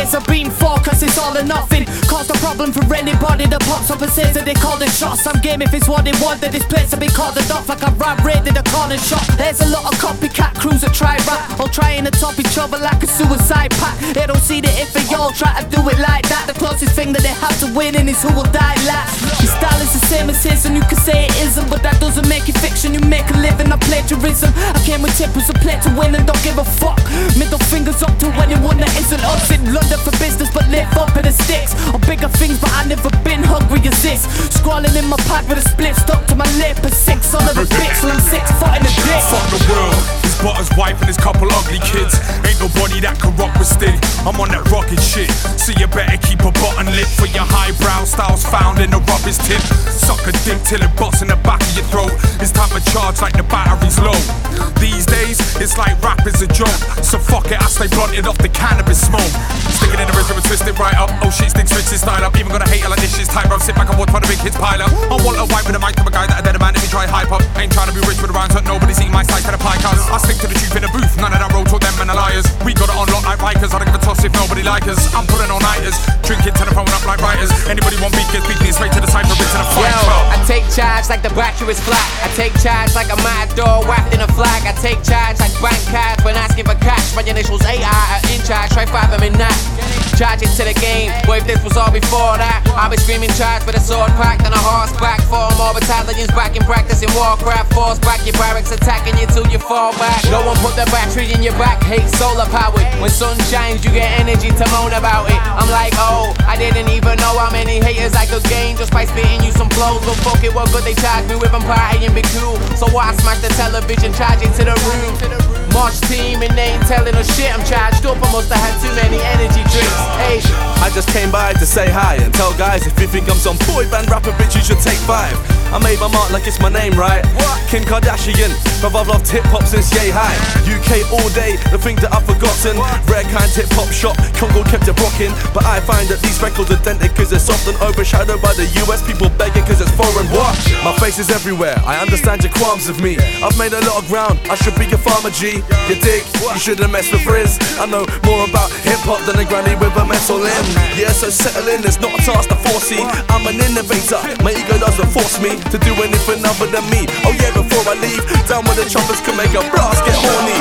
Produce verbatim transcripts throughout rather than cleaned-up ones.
years I've been for, cause it's all or nothing. Caused a problem for anybody that pops up and says that they call the shots. I'm game if it's what they want, that this place will be cordoned off like a rat raided a corner shop. There's a lot of copycat crews that try rap, all trying to top each other like a suicide pact. They don't see that if they all try to do it like that, the closest thing that they have to winning is who will die last. Your style is the same as his and you can say it isn't, but that doesn't make it fiction. You make a living, I plagiarism. I came with tippers to play to win and don't give a fuck. Middle fingers up to anyone that isn't us. In London for business but live up in the sticks. On bigger things but I never been hungry as this. Scrolling in my pad with a split stuck to my lip. A six on the bitch till I'm six foot in the dick. Fuck the world, his butter's wife and his couple ugly kids. Ain't nobody that can rock with Stig. I'm on that rocket shit, so you better keep a button lip for your highbrow styles found in the rubbish tip. Suck a dick till it busts in the back of your throat. It's time to charge like the battery's low. These days, it's like rap is a joke, so fuck it, I stay blunted off the cannabis smoke. Stick it in the rhythm and twist it right up. Oh shit, Stig switch his style up. Even gonna hate it like this shit's tight, bro. Sit back and watch while the big kids pile up. I want a white with a mic to a guy that a dead man if he try hype up. Ain't trying to be rich with a rhymes, but nobody's eating my slice to the pie cuz I stick to the truth in the booth, none of that road to them and the liars. We got it on lock like Rikers, I don't give a toss if nobody like us. I'm pulling all-nighters, drinking to the phone up like writers. Anybody want beef, gets beat me straight to the cypher, to the fight. Yo, I take charge like the battery is flat. I take charge like a mad dog wrapped in a flag. I take charge like bank cards when asking for cash. My initials A I are in charge, try five them in that. Charge it to the game, but if this was all before that, I'll be screaming charge with a sword packed and a horseback. Four more battalions back in practice in Warcraft. Force back your barracks, attacking you till you fall back. No one put the battery in your back, hate solar powered. When sun shines, you get energy to moan about it. I'm like, oh, I didn't even know how many haters I could gain just by spitting you some flows. But fuck it, what good they charge me with, I'm partying be cool. So I smash the television, charge it to the room. March team and they ain't telling us shit. I'm charged up, I must have had too many energy drinks. Hey, I just came by to say hi and tell guys if you think I'm some boy band rapper bitch you should take five. I made my mark like it's my name, right? What? Kim Kardashian, but I've loved hip-hop since yay high. U K all day, the thing that I've forgotten. What? Rare kind hip-hop shop, Congo kept it rocking. But I find that these records are dented cause it's often overshadowed by the U S people begging cause it's foreign. What? My face is everywhere, I understand your qualms of me. I've made a lot of ground, I should be a farmer G. You dig? You shouldn't mess with Riz. I know more about hip-hop than a granny with a mess all in. Yeah, so settle in, it's not a task to foresee. I'm an innovator, my ego doesn't force me to do anything other than me. Oh yeah, before I leave, down where the trumpets can make a blast get horny.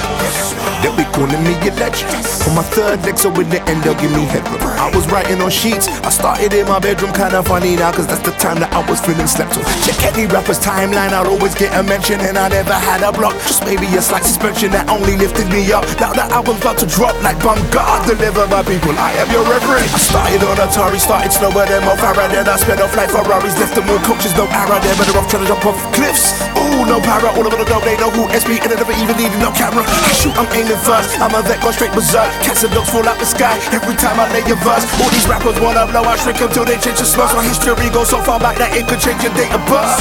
They'll be calling me a legend. On my third leg, so in the end they'll give me headroom. I was writing on sheets, I started in my bedroom. Kinda funny now, cause that's the time that I was feeling slept on. Check any rapper's timeline, I'd always get a mention. And I never had a block, just maybe a slight suspension that only lifted me up. Now the album's about to drop like Bumgar. Deliver my people, I am your reverend. I started on Atari, started slower than Mo Farah. Then I sped off like Ferraris, left them all coaches, no arrow. They're better off trying to jump off cliffs. Ooh, no para, all of them know, they know who S B, and I never even needed no camera. I shoot, I'm aiming first, I'm a vet, go straight berserk. Cats and dogs fall out the sky, every time I lay a verse. All these rappers wanna blow, I shrink until they change the slurs. My history goes so far back that it could change your date of birth.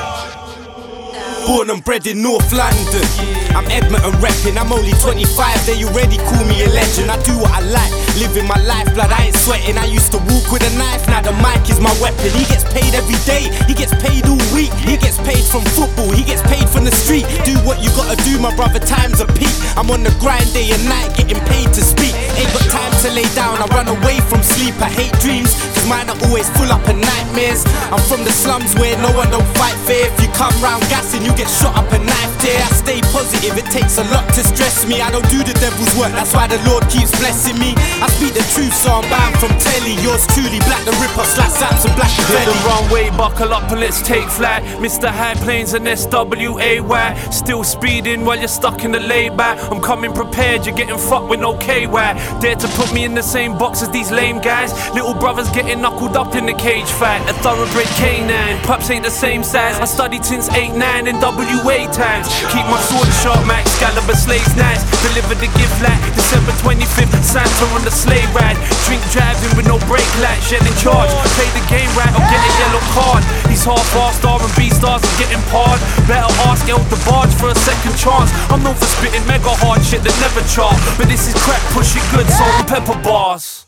Born and bred in North London, I'm Edmonton reppin', I'm only twenty-five, they already call me a legend. I do what I like, living my life, blood, I ain't sweating. I used to walk with a knife, now the mic is my weapon. He gets paid every day, he gets paid all week. He gets paid from football, he gets paid from the street. Do what you gotta do, my brother, time's a peak. I'm on the grind day and night, getting paid to speak. Ain't got time to lay down, I run away from sleep. I hate dreams, cause mine are always full up of nightmares. I'm from the slums where no one don't fight fair. If you come round gassing, you get shot up a knife there. I stay positive, it takes a lot to stress me. I don't do the devil's work, that's why the Lord keeps blessing me. I speak the truth, so I'm bound from telly. Yours truly, Black the Ripper, slash Zaps and Black the Hit Belly. the runway, buckle up and let's take flight. Mister High Plains and S W A Y. Still speeding while you're stuck in the layback. I'm coming prepared, you're getting fucked with no K Y. Dare to put me in the same box as these lame guys. Little brothers getting knuckled up in the cage fight. A thoroughbred canine, pups ain't the same size. I studied since eight nine in W A times. Keep my sword sharp, Max Caliber slaves nice. Deliver the gift like December twenty-fifth, Santa on the sleigh ride. Drink driving with no brake lights, yet in charge. Play the game right or get a yellow card. These half-assed R and B stars are getting parred. Better ask El DeBarge for a second chance. I'm known for spitting mega hard shit that never chart, but this is crack, push it good, salt and pepper bars.